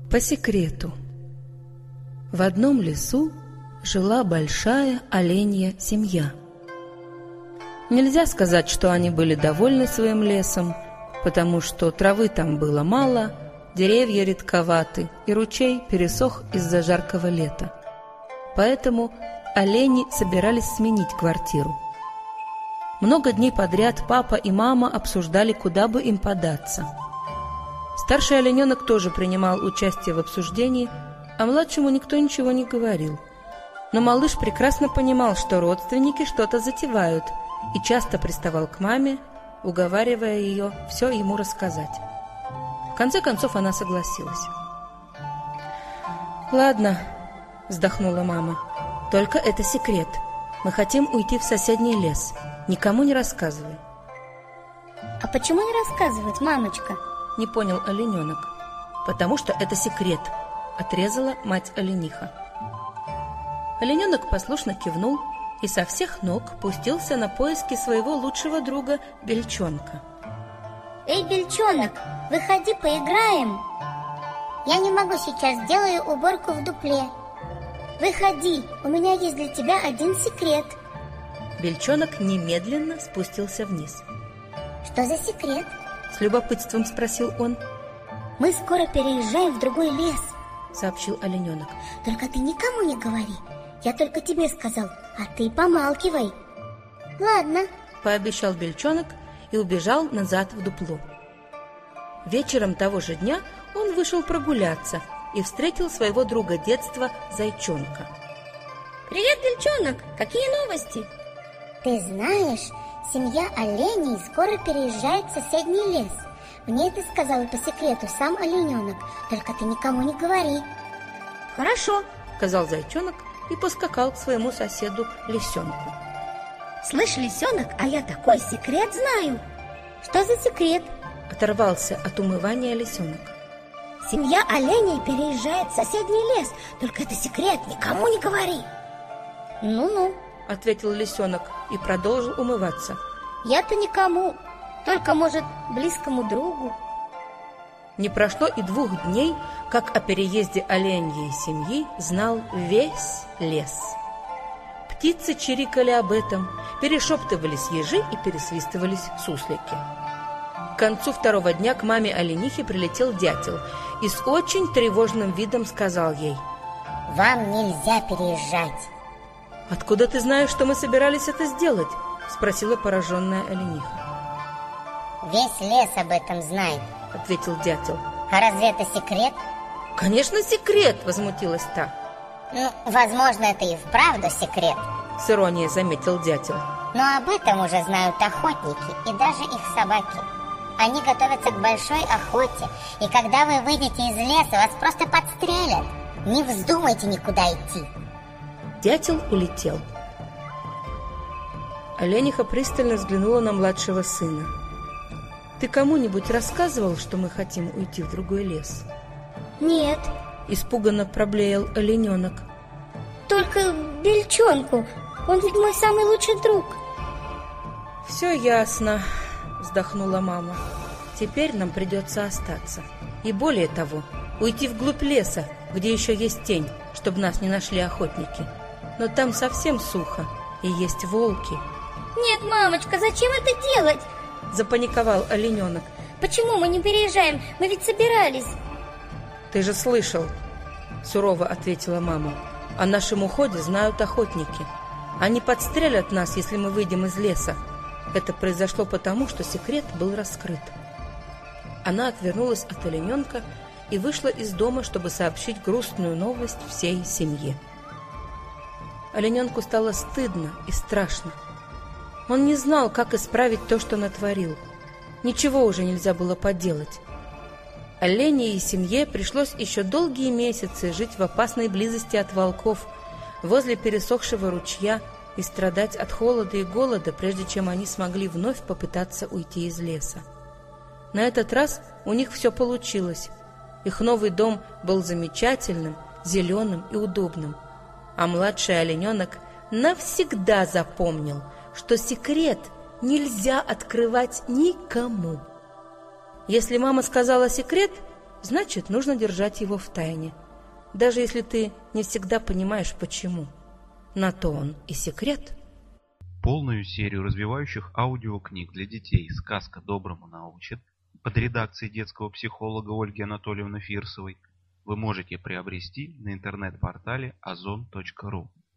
По секрету. В одном лесу жила большая оленья семья. Нельзя сказать, что они были довольны своим лесом, потому что травы там было мало, деревья редковаты, и ручей пересох из-за жаркого лета. Поэтому олени собирались сменить квартиру. Много дней подряд папа и мама обсуждали, куда бы им податься. Старший олененок тоже принимал участие в обсуждении, а младшему никто ничего не говорил. Но малыш прекрасно понимал, что родственники что-то затевают, и часто приставал к маме, уговаривая ее все ему рассказать. В конце концов она согласилась. «Ладно», — вздохнула мама, — «только это секрет. Мы хотим уйти в соседний лес. Никому не рассказывай». «А почему не рассказывать, мамочка?» — не понял олененок. «Потому что это секрет», — отрезала мать-олениха. Олененок послушно кивнул и со всех ног пустился на поиски своего лучшего друга Бельчонка. «Эй, Бельчонок, выходи, поиграем!» «Я не могу сейчас, делаю уборку в дупле. Выходи, у меня есть для тебя один секрет». Бельчонок немедленно спустился вниз. «Что за секрет?» — с любопытством спросил он. «Мы скоро переезжаем в другой лес», — сообщил олененок. «Только ты никому не говори. Я только тебе сказал, а ты помалкивай». «Ладно», — пообещал Бельчонок и убежал назад в дупло. Вечером того же дня он вышел прогуляться и встретил своего друга детства Зайчонка. «Привет, Бельчонок! Какие новости?» «Ты знаешь, семья оленей скоро переезжает в соседний лес. Мне это сказал по секрету сам олененок, только ты никому не говори». «Хорошо», — сказал Зайчонок и поскакал к своему соседу Лисенку. «Слышь, Лисенок, а я такой секрет знаю». «Что за секрет?» — оторвался от умывания Лисенок. «Семья оленей переезжает в соседний лес, только это секрет, никому не говори». «Ну-ну», — ответил Лисенок и продолжил умываться. «Я-то никому, только, может, близкому другу». Не прошло и 2 дней, как о переезде оленьей семьи знал весь лес. Птицы чирикали об этом, перешептывались ежи и пересвистывались суслики. К концу 2-го дня к маме оленихи прилетел дятел и с очень тревожным видом сказал ей: «Вам нельзя переезжать». «Откуда ты знаешь, что мы собирались это сделать?» — спросила пораженная олениха. «Весь лес об этом знает», — ответил дятел. «А разве это секрет?» «Конечно, секрет!» — возмутилась та. «Ну, возможно, это и вправду секрет», — с иронией заметил дятел. «Но об этом уже знают охотники и даже их собаки. Они готовятся к большой охоте, и когда вы выйдете из леса, вас просто подстрелят. Не вздумайте никуда идти». Дятел улетел. Олениха пристально взглянула на младшего сына. «Ты кому-нибудь рассказывал, что мы хотим уйти в другой лес?» «Нет», — испуганно проблеял олененок. «Только Бельчонку, он ведь мой самый лучший друг». «Все ясно», — вздохнула мама. «Теперь нам придется остаться. И более того, уйти вглубь леса, где еще есть тень, чтобы нас не нашли охотники. Но там совсем сухо, и есть волки». «Нет, мамочка, зачем это делать?» — запаниковал олененок. «Почему мы не переезжаем? Мы ведь собирались». «Ты же слышал», — сурово ответила мама. «О нашем уходе знают охотники. Они подстрелят нас, если мы выйдем из леса. Это произошло потому, что секрет был раскрыт». Она отвернулась от олененка и вышла из дома, чтобы сообщить грустную новость всей семье. Олененку стало стыдно и страшно. Он не знал, как исправить то, что натворил. Ничего уже нельзя было поделать. Олене и семье пришлось еще долгие месяцы жить в опасной близости от волков, возле пересохшего ручья, и страдать от холода и голода, прежде чем они смогли вновь попытаться уйти из леса. На этот раз у них все получилось. Их новый дом был замечательным, зеленым и удобным. А младший олененок навсегда запомнил, что секрет нельзя открывать никому. Если мама сказала секрет, значит, нужно держать его в тайне, даже если ты не всегда понимаешь, почему. На то он и секрет. Полную серию развивающих аудиокниг для детей «Сказка доброму научит» под редакцией детского психолога Ольги Анатольевны Фирсовой вы можете приобрести на интернет-портале ozon.ru.